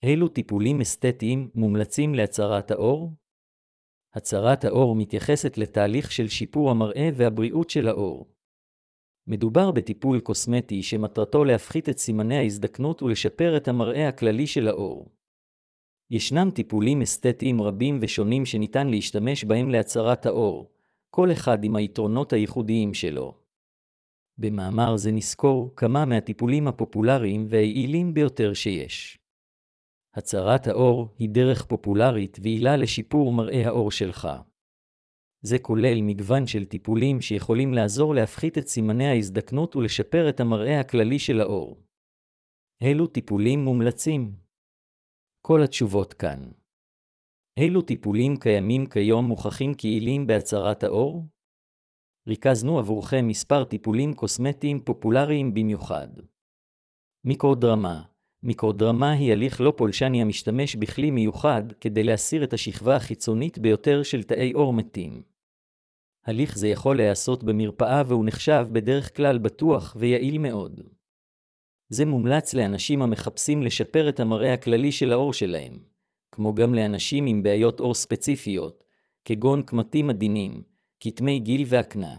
אילו טיפולים אסתטיים מומלצים להצהרת העור? הצהרת העור מתייחסת לתהליך של שיפור המראה והבריאות של העור. מדובר בטיפול קוסמטי שמטרתו להפחית את סימני ההזדקנות ולשפר את המראה הכללי של העור. ישנם טיפולים אסתטיים רבים ושונים שניתן להשתמש בהם להצהרת העור, כל אחד עם היתרונות הייחודיים שלו. במאמר זה נזכור כמה מהטיפולים הפופולריים והיעילים ביותר שיש. הצהרת העור היא דרך פופולרית ויעילה לשיפור מראה העור שלך. זה כולל מגוון של טיפולים שיכולים לעזור להפחית את סימני ההזדקנות ולשפר את המראה הכללי של העור. אילו טיפולים מומלצים? כל התשובות כאן. אילו טיפולים קיימים כיום מוכחים כיעילים בהצהרת העור? ריכזנו עבורכם מספר טיפולים קוסמטיים פופולריים במיוחד. מיקרודרמה. מיקרודרמה היא הליך לא פולשני המשתמש בכלי מיוחד כדי להסיר את השכבה החיצונית ביותר של תאי עור מתים. הליך זה יכול להיעשות במרפאה והוא נחשב בדרך כלל בטוח ויעיל מאוד. זה מומלץ לאנשים המחפשים לשפר את המראה הכללי של העור שלהם, כמו גם לאנשים עם בעיות עור ספציפיות, כגון קמטים עדינים, כתמי גיל והקנה.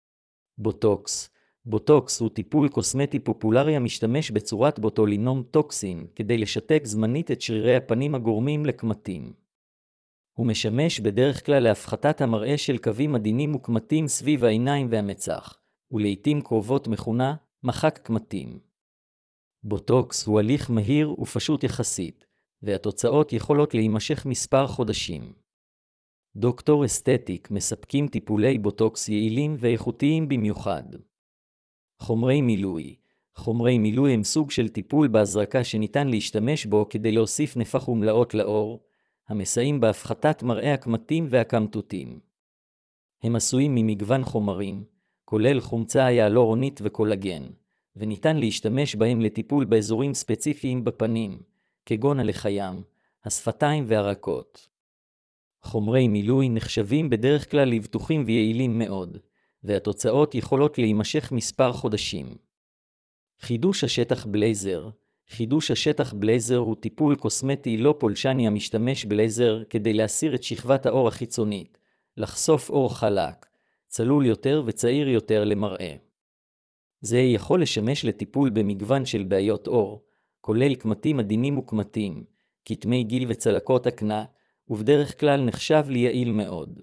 בוטוקס. בוטוקס הוא טיפול קוסמטי פופולרי המשתמש בצורת בוטולינום טוקסין כדי לשתק זמנית את שרירי הפנים הגורמים לקמטים. הוא משמש בדרך כלל להפחתת המראה של קווים עדינים וקמטים סביב העיניים והמצח, ולעיתים קרובות מכונה מחק קמטים. בוטוקס הוא הליך מהיר ופשוט יחסית, והתוצאות יכולות להימשך מספר חודשים. דוקטור אסתטיק מספקים טיפולי בוטוקס יעילים ואיכותיים במיוחד. חומרי מילוי. חומרי מילוי הם סוג של טיפול בהזרקה שניתן להשתמש בו כדי להוסיף נפח ומלאות לעור, המסייעים בהפחתת מראה הקמטים והקמטוטים. הם עשויים ממגוון חומרים, כולל חומצה היאלורונית וקולגן, וניתן להשתמש בהם לטיפול באזורים ספציפיים בפנים, כגון הלחיים, השפתיים והרקות. חומרי מילוי נחשבים בדרך כלל לבטוחים ויעילים מאוד, והתוצאות יכולות להימשך מספר חודשים. חידוש השטח בלייזר. חידוש השטח בלייזר הוא טיפול קוסמטי לא פולשני המשתמש בלייזר כדי להסיר את שכבת העור החיצונית, לחשוף עור חלק, צלול יותר וצעיר יותר למראה. זה יכול לשמש לטיפול במגוון של בעיות עור, כולל קמטים עדינים וקמטים, כתמי גיל וצלקות הקנה, ובדרך כלל נחשב ליעיל מאוד.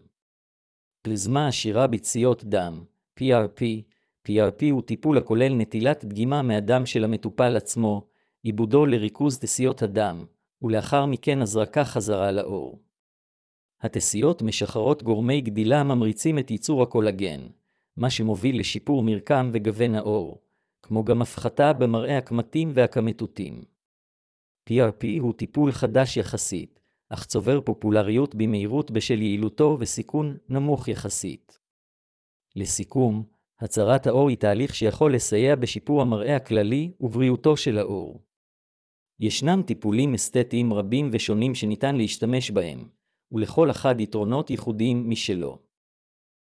פלזמה עשירה ביציות דם, PRP. PRP הוא טיפול הכולל נטילת דגימה מהדם של המטופל עצמו, עיבודו לריכוז תסיות הדם, ולאחר מכן הזרקה חזרה לעור. התסיות משחררות גורמי גדילה הממריצים את ייצור הקולגן, מה שמוביל לשיפור מרקם וגוון העור, כמו גם הפחתה במראה הקמטים והקמטוטים. PRP הוא טיפול חדש יחסית, אך צובר פופולריות במהירות בשל יעילותו וסיכון נמוך יחסית. לסיכום, הצהרת העור היא תהליך שיכול לסייע בשיפור המראה הכללי ובריאותו של העור. ישנם טיפולים אסתטיים רבים ושונים שניתן להשתמש בהם, ולכל אחד יתרונות ייחודיים משלו.